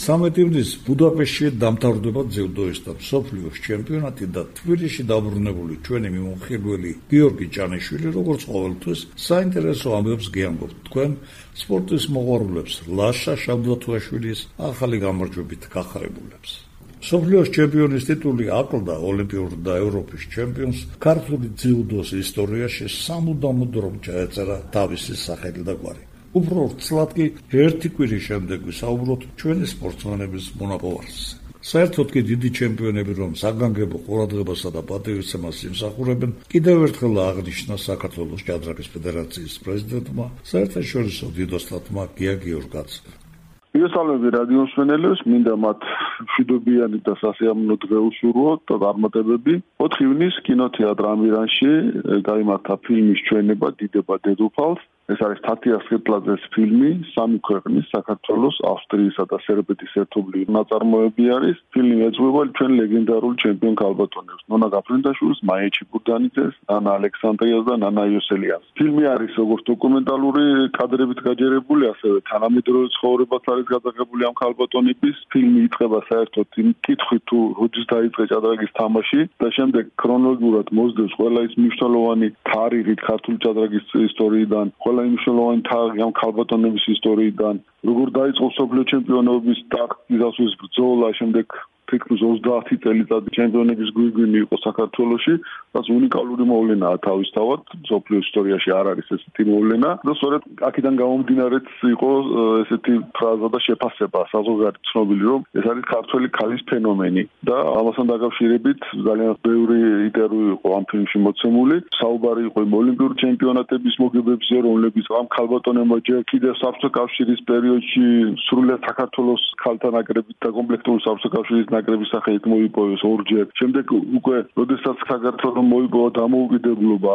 13 ბუდაპეშტში დამთავრდება ძიუდოის და მსოფლიოს ჩემპიონატი და თბილისში დაბრუნებული ჩვენი მიმოხილველი გიორგი ჭანიშვილი როგორც ყოველთვის საინტერესო ამბებს გიამბობთ თქვენ სპორტის მოყვარულებს ლაშა შაბდათუაშვილის ახალი გამარჯვებით გახარებულებს. მსოფლიოს ჩემპიონის ტიტული აკლდა ოლიმპიურ და ევროპის ჩემპიონს ქართული ძიუდოს ისტორიაში სამუდამოდ რომ ჩაეწერა თავისი სახელი და გვარი. უფრო ვრცლად კი ერთი კვირის შემდეგ ვისაუბროთ ჩვენი სპორტსმენების მონაპოვარზე. საერთოდ კი დიდი ჩემპიონები რომ საგანგებო ყურადღებასა და პატივისცემას იმსახურებენ, კიდევ ერთხელ აღნიშნა საქართველოს ჭადრაკის ფედერაციის პრეზიდენტმა, საერთაშორისო დიდოსტატმა გია გიორგაძემ. მოგესალმები რადიო მსმენელებს, მინდა მათ მშვიდობიანი და სასიამოვნო დღე უსურვოთ და წარმატებები. 4 ივნისს კინოთეატრ ამირანში გაიმართა ფილმის ჩვენება დიდება დედოფალს. ეს არის თათია სხირტლაძეს ფილმი, სამი ქვეყნის საქართველოს, ავსტრიისა და სერბეთის ერთობლივი ნაწარმოები არის. ფილმი ეძღვება ჩვენ ლეგენდარულ ჩემპიონ ქალბატონებს, ნონა გაფრინდაშვილს, მაია ჩიბურდანიძეს, ანა ალექსანდრიას და ნანა იოსელიანს. ფილმი არის როგორც დოკუმენტალური კადრებით გაჯერებული, ასევე თანამედროვე ცხოვრებაც არის გადაღებული ამ ქალბატონების. ფილმი იწყება საერთოდ იმ კითხვით თუ როდის დაიწყე ჭადრაკის თამაში და შემდეგ ქრონოლოგიურად მოსდევს ყველა ის მნიშვნელოვანი თარიღით ქართული ჭადრაკის ისტორიიდან, ყველა მნიშვნელოვანი თარიღი ამ ქალბატონების ისტორიიდან, როგორ დაიწყო მსოფლიო ჩემპიონობის ტახტის ბრძოლა, შემდეგ თითქმის 30 წელიწადი ჩემპიონების გვირგვინი იყო საქართველოში, რაც უნიკალური მოვლენაა თავისთავად, მსოფლიო ისტორიაში არ არის ესეთი მოვლენა და სწორედ აქედან გამომდინარეც იყო ესეთი ფრაზა და შეფასება საზოგადოებრივ ცნობილი, რომ ეს არის ქართველი ქალის ფენომენი და ამასთან დაკავშირებით ძალიან ბევრი ინტერვიუ იყო ამ ფილმში მოცემული. საუბარი იყო იმ ოლიმპიური ჩემპიონატების მოგებებზე, რომლებიც ამ ქალბატონებმა ჯერ კიდევ საბჭოთა კავშირის პერიოდში სრულიად საქართველოს ქალთა ნაკრებით და კომპლექტური საბჭოთა კავშირის ნაკრების სახელით მოიპოვეს ორჯერ. შემდეგ უკვე როდესაც საქართველოს მოიპოვა დამოუკიდებლობა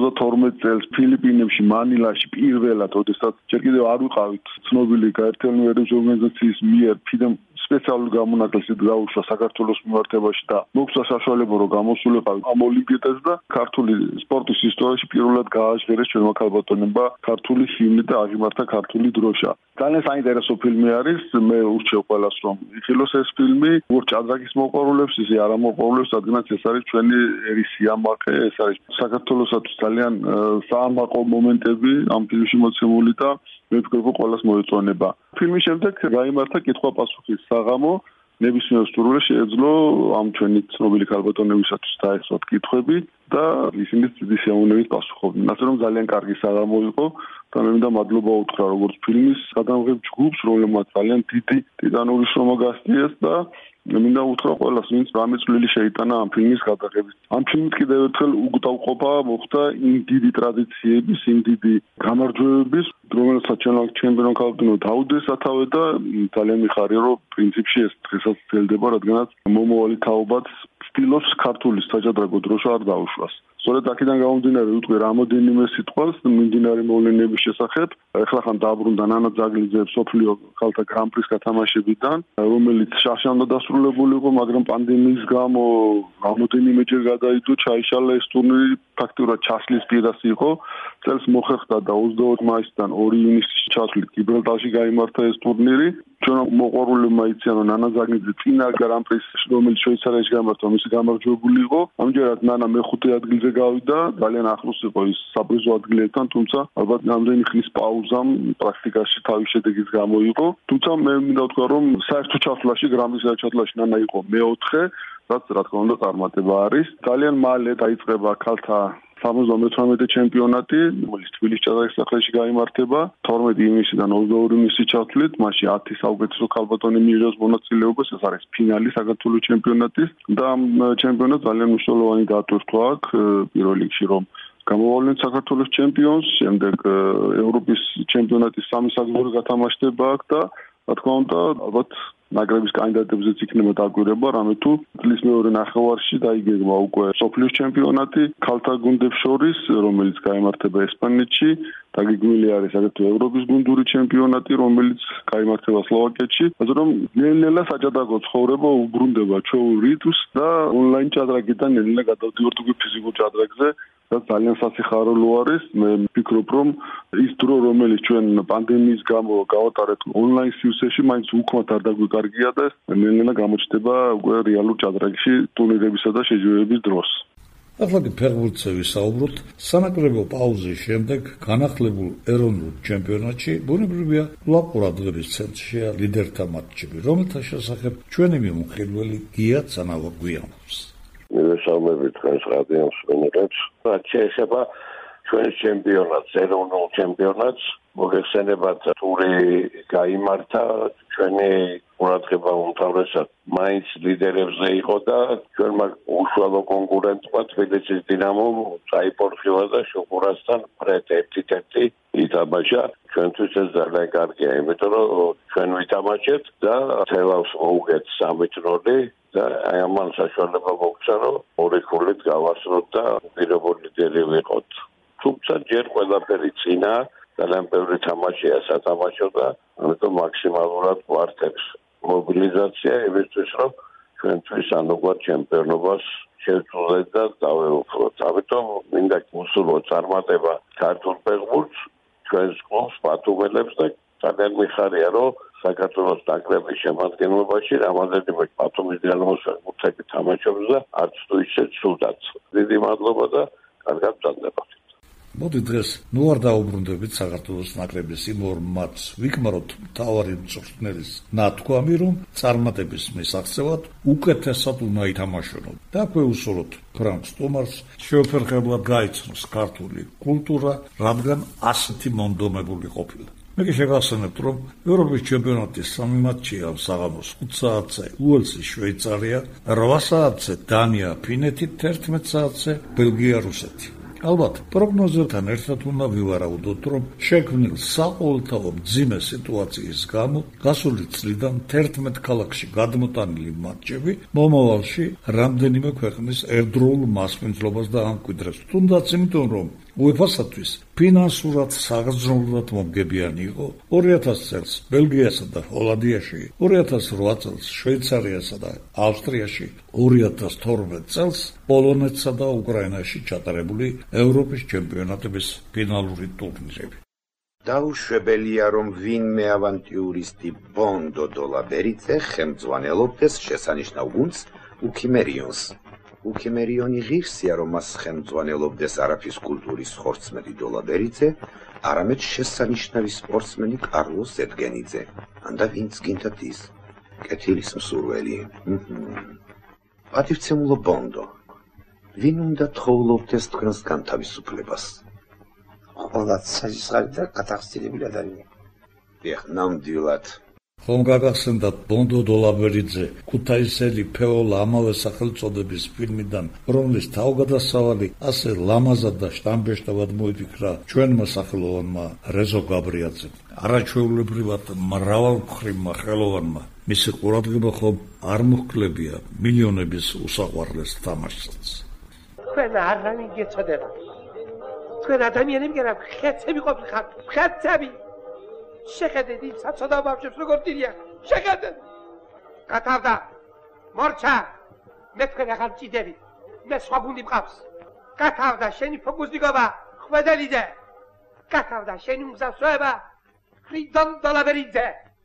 92 წელს ფილიპინებში მანილაში პირველად, როდესაც ჯერ კიდევ არ ვიყავით ცნობილი გაერთიანებული ერების ორგანიზაციის მიერ ფიდემ სპეციალური გამონაკლისი დაუშვა საქართველოს მიმართებაში და მოგცა საშუალება რომ გამოსულიყავით ამ ოლიმპიადაზე და ქართული სპორტის ისტორიაში პირველად გააჟღერეს ჩვენმა ქალბატონებმა ქართული ჰიმნი და აღიმართა ქართული დროშა. ძალიან საინტერესო ფილმი არის. მე ურჩევ ყველას რომ იხილოს ეს ფილმი, როგორც ჭადრაკის მოყვარულებს, ისე არა მოყვარულებს, რადგანაც ეს არის ჩვენი ერის სიამაყე, ეს არის საქართველოსათვის ძალიან საამაყო მომენტები ამ ფილმში მოცემული და მე ვფიქრობ, რომ ყველას მოეწონება. ფილმის შემდეგ გაიმართა კითხვა-პასუხის საღამო. ნებისმიერ სტუმრს შეეძლო ამ ჩვენი ცნობილი ქალბატონებისათვის დაესვათ კითხვები და ისინი დიდი სიამოვნებით პასუხობდნენ. ასე რომ ძალიან კარგი საღამო იყო და მე მინდა მადლობა უთხრა როგორც ფილმის გადამღებ ჯგუფს, რომელმაც ძალიან დიდი ტიტანური შრომა გასწიეს და მინდა უთხრა ყველას, ვინც რამე წვლილი შეიტანა ამ ფილმის გადაღებით. ამ ფილმით კიდევ ერთხელ უკდავყოფა მოხდა იმ დიდი ტრადიციების, იმ დიდი გამარჯვებების, რომელსაც ჩემპიონ ქალბატონო დაუდეს სათავე და ძალიან მიხარია, რომ პრინციპში ეს დღესაც ძელდება, რადგანაც მომავალი თაობაც ცდილობს ქართული საჭადრაკო დროშა არ დაუშვას. სწორედ აქედან გამომდინარე ვიტყვი რამოდენიმე სიტყვას მიმდინარე მოვლენების შესახებ. ეხლა ხან დაბრუნდა ნანა ძაგლიძე მსოფლიო ქალთა გრან-პრის გათამაშებიდან, რომელიც შაშანდა დასრულებული იყო, მაგრამ პანდემიის გამო რამოდენიმეჯერ გადაიდო, ჩაიშალა ეს ტურნირი, ფაქტიურად ჩასლის პირას იყო. წელს მოხერხდა და 22 მაისიდან 2 ივნისში ჩასვლით გიბრალტარში გაიმართა ეს ტურნირი. ჩვენ მოყვარულებმა იციან, რომ ნანა ძაგლიძე წინა გრან-პრის, რომელიც შვეიცარიაში გამართა, მისი გამარჯვებული იყო. ამჯერად ნანა მეხუთე ადგილზე გავიდა, ძალიან ახლოს იყო ის საპრიზო ადგილებთან, თუმცა ალბათ რამდენი ხნის პაუზამ პრაქტიკაში თავის შედეგის გამოიყო. თუმცა მე მინდა ვთქვა, რომ საერთო ჩასვლაში, გრან-პრის ჩასვლაში ნანა იყო მეოთხე, რაც რა თქმა უნდა წარმატება არის. ძალიან მალე დაიწყება ქალთა 78 ჩემპიონატი, რომელიც თბილისის ჭადრაკის სახელში გაიმართება 12 ივნისიდან 22 ივნისის ჩათვლით, მასში 10 საუკეთესო ქალბატონი მიიღებს მონაწილეობას, ეს არის ფინალი საქართველოს ჩემპიონატის და ამ ჩემპიონატს ძალიან მნიშვნელოვანი დატვირთვა აქვს პირველ რიგში, რომ გამოვავლენ საქართველოს ჩემპიონს, შემდეგ ევროპის ჩემპიონატის 3 საგზური გათამაშდება აქ და რა თქმა უნდა, ალბათ ნაკრების კანდიდატებზეც იქნება დაკვირვება, რამე თუ წლის მეორე ნახევარში დაიგეგმა უკვე მსოფლიოს ჩემპიონატი ქალთა გუნდებს შორის, რომელიც გაიმართება ესპანეთში, დაგეგმილი არის აგრეთვე ევროპის გუნდური ჩემპიონატი, რომელიც გაიმართება სლოვაკეთში. ასე რომ ნელ-ნელა საჭადრაკო ცხოვრება უბრუნდება ჩვეულ რიტმს და ონლაინ ჭადრაკიდან ნელ-ნელა გადავდივართ უკვე ფიზიკურ ჭადრაკზე. რაც ძალიან სასიხარულო არის. მე ვფიქრობ, რომ ის დრო, რომელიც ჩვენ პანდემიის გამო გავატარეთ ონლაინ სივრცეში, მაინც უკმათ არ დაგვიკარგა კარგია და ნელ-ნელა გამოჩნდება უკვე რეალურ ჭადრაკში ტურნირებისა და შეჯიბრების დროს. ახლა კი ფეხბურთზე ვისაუბროთ. სანაკრებო პაუზის შემდეგ განახლებულ ეროვნულ ჩემპიონატში ბუნებრივია ლაპყურა დღის ცენტრშია ლიდერთა მატჩები, რომელთა შესახებ ჩვენი მიმოხილველი გია ცანავა გვიამბობს. მივესალმებით თქვენს რადიო მსმენელებს. რაც შეეხება ჩვენს ჩემპიონატს, ეროვნულ ჩემპიონატს, მოგეხსენებათ ტური გაიმართა, ჩვენი ყურადღება უმთავრესად მაინც ლიდერებზე იყო და ჩვენმა უშუალო კონკურენტმა თბილისის დინამომ წაიპორხილა და შუქურასთან ფრედ 1-1 ითამაშა. ჩვენთვის ეს ძალიან კარგია, იმიტომ რომ ჩვენ ვითამაშეთ და თელავს მოუგეთ 3-0 და აი ამან საშუალება მოგცა, რომ ორი ქულით გავასროთ და პირობო ლიდერი ვიყოთ. თუმცა ჯერ ყველაფერი წინა ძალიან ბევრი თამაშია სათამაშო და ამიტომ მაქსიმალურად ვართებს მობილიზაცია იმისთვის, რომ ჩვენთვის ანუგვარ ჩემპიონობას შევწულებთ და დავეუფლოთ. ამიტომ მინდა გუსურვოთ წარმატება ქართულ ფეხბურთს, ჩვენს კლუბს პათუმელებს და ძალიან მიხარია, რომ საქართველოს ნაკრების შემადგენლობაში რამოდენიმე პათუმის დინამოს ფეხბურთელი თამაშობს და არც თუ ისე ცუდად. დიდი მადლობა და კარგად გრძელდებათ. მოდი დღეს ნუ არ დაუბრუნდებით საქართველოს ნაკრების იმ ორ მატჩს, ვიკმაროთ მთავარი მწვრთნელის ნათქვამი, რომ წარმატების მისაღწევად უკეთესად უნდა ითამაშონ და აქვე უსურვოთ ფრანკ სტუმარს შეუფერხებლად გაიცნოს ქართული კულტურა, რადგან ასეთი მონდომებული ყოფილა. მე კი შეგახსენებთ, რომ ევროპის ჩემპიონატის 3 მატჩია საღამოს 5 საათზე უელსი შვეიცარია, 8 საათზე დანია ფინეთი, 11 საათზე ბელგია რუსეთი. ალბათ, პროგნოზებთან ერთად უნდა ვივარაუდოთ, რომ შექმნილ საყოველთაო მძიმე სიტუაციის გამო გასული წლიდან 11 ქალაქში გადმოტანილი მატჩები მომავალში რამდენიმე ქვეყნის ერთდროულ მასპინძლობას დაამკვიდრებს. თუნდაც იმიტომ, რომ UEFA-სათვის ფინანსურად საგრძნობლად მომგებიანი იყო 2000 წელს ბელგიასა და ჰოლანდიაში, 2008 წელს შვეიცარიასა და ავსტრიაში, 2012 წელს პოლონეთსა და უკრაინაში ჩატარებული ევროპის ჩემპიონატების ფინალური ტურნირები. დაუშვებელია, რომ ვინმე ავანტიურისტი ბონდო დოლაბერიძე ხელმძღვანელობდეს შესანიშნავ გუნდს უქიმერიონს. უქიმერიონი ღირსია, რომ მას ხელმძღვანელობდეს არაფის კულტურის ხორცმეტი დოლაბერიძე, არამედ შესანიშნავი სპორტსმენი კარლოს ედგენიძე. ანდა ვინც გინდათ ის? კეთილის მსურველი. პატივცემულო ბონდო. ვინ უნდა თხოვლობდეს თქვენს განთავისუფლებას? ყველაც საზღარი და გათახსილებული ადამიანი. ეხ, ნამდვილად. ხომ გაგახსენდათ ბონდო დოლაბერიძე ქუთაისელი ფეოლა ამავე სახელწოდების ფილმიდან, რომლის თავგადასავალი ასე ლამაზად და შტამბეშტავად მოიფიქრა ჩვენმა სახელოვანმა რეზო გაბრიაძემ, არაჩვეულებრივად მრავალმხრივმა ხელოვანმა. მისი ყურადღება ხომ არ მოჰკლებია მილიონების უსაყვარლეს თამაშსაც. თქვენ არავინ გეწოდება. თქვენ ადამიანები გერა ხეთები ყოფილიყავთ, ხეთები. შეხედეთ იმ საცოდა ბავშვებს როგორ დირიან. შეხედეთ. გათავდა. მორჩა. მე თქვენ ახალ ჭიდები. მე სხვა გუნდი მყავს. გათავდა შენი ფოკუსნიკობა, ხვედელიძე. გათავდა შენი მგზავრება, ფრიდონ დოლაბერიძე.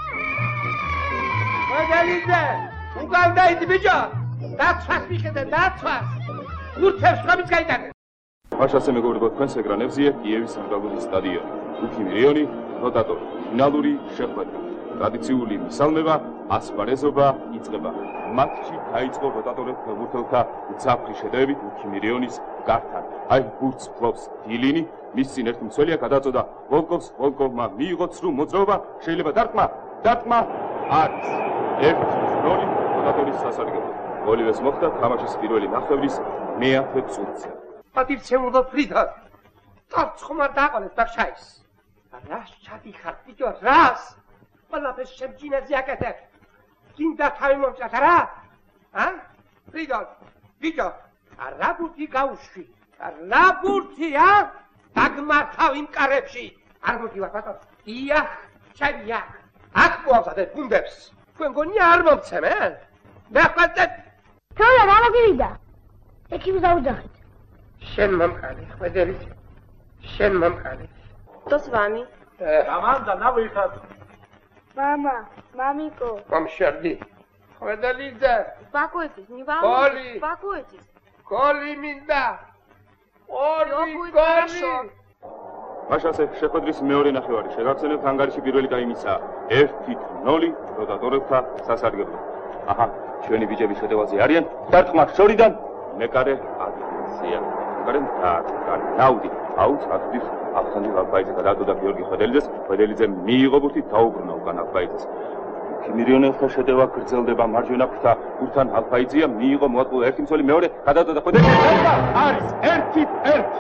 ხვედელიძე, უგალდაიდი ბიჭო. დაცვას მიხედე, დაცვას. ურთებს ხმის გაიტანე. მაშასე მეგობრებო, თქვენს ეკრანებზეა კიევის სამგაბულის სტადიონი. უქიმერიონი, როტატორი, ფინალური შეხვედრა. ტრადიციული მისალმება, ასპარეზობა იწყება. მატჩი დაიწყო როტატორებ ფეხბურთელთა უძაფრი შედევებით უქიმერიონის გართან. აი ბურთს ფლობს დილინი, მის წინ ერთი მცველია გადაწოდა ვოლკოვმა მიიღო ცრუ მოძრაობა, შეიძლება დარტყმა არის. 1-0 როტატორის სასარგებლოდ. გოლივეს მოხდა თამაშის პირველი ნახევრის მეათე წუთზე. პატივცემულო ფრიდა. დარცხმარ დაყოლეს ბახშაის. რას ჩადიხარ ბიჭო, რას? ყველაფერს შემძინაზე აკეთებ. გინდა თავი მომწათ რა? ფრიდა, ბიჭო, რა ბურთი გაუშვი? რა ბურთი, დაგმართავ იმ კარებში. არ მოგივარ ბატონო. დიახ, ჩაია. აქ მოავსადეთ გუნდებს. თქვენ გონია არ მომცემ, მე ხვდეთ. თორე რა მოგივიდა? ეკივი დაუძახეთ. შენ მომყარი, ხვედელიძე. შენ მომყარი. To z wami. Amanda, na wychod. Mama, mamiko. Mamshardi. Ხვედელიძე. Spokojcie, nie Koli. волнуйтесь, успокойтесь. Koli minda. Всё Ori будет koli. хорошо. მაშასე შეხვედრის მეორე ნახევარი შეგახსენებთ ანგარიში პირველი გაიმისა 1-0 როტატორებთან სასარგებლოდ. აჰა, ჩვენი ბიჭები შეტევაზე არიან. დარტყმა შორიდან მეკარე ადრესია. მეკარე ნაუდი. აუც აქტივ ახსენე ლაბაიძე გადადოდა გიორგი ხვედელიძეს. ხვედელიძე მიიღო ბურთი დაუბრუნა უკან აბაიძეს. მირიონელთა შეტევა გრძელდება მარჯვენა ფრთა გურთან ალფაიძია მიიღო მოატყულა ერთი მცველი მეორე გადადოდა ხვედელიძე არის 1-1.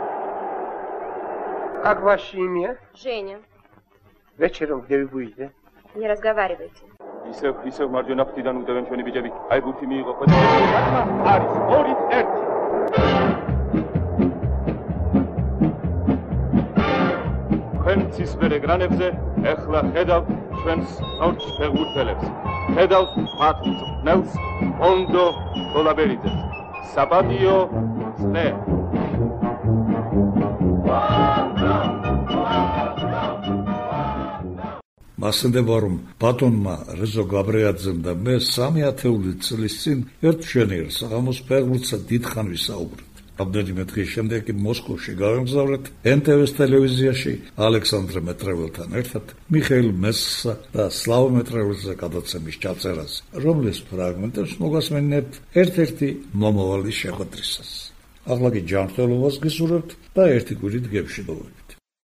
Как ваше имя? Женя, Вечером где вы будете? не разговаривайте. ისევ მარჯვენა ფრთიდან უდევენ ჩვენი ბიჭები. აი ბურთი მიიღო ხვედელიძე არის 2-1. ჩვენ ცისფერ ეკრანებზე ეხლა ხედავთ ჩვენს სპორტ ფეხბურთელებს. ხედავთ მათ მწვრთნელს ოնդო ტოლაბერიძეს. საპატიო წრე. მასენდება რომ ბატონმა რეზო გაბრიაძემ და მე 3 წლის წინ ერთ მშვენიერ საღამოს ფეხბურთსა დიდხან ვისაუბრეთ. რამდენიმე დღის შემდეგ მოსკოვში გავემგზავრეთ NTV-ს ტელევიზიაში ალექსანდრე მეტრეველთან ერთად მიხეილ მესსა და სლავა მეტრეველზე გადაცემის ჩაწერას, რომლის ფრაგმენტებს მოგასმენებთ ერთ-ერთი მომავალი შეხვედრისას. ახლა კი ჯანმრთელობას გისურვებთ და ერთი კვირით გებშვიდობებით.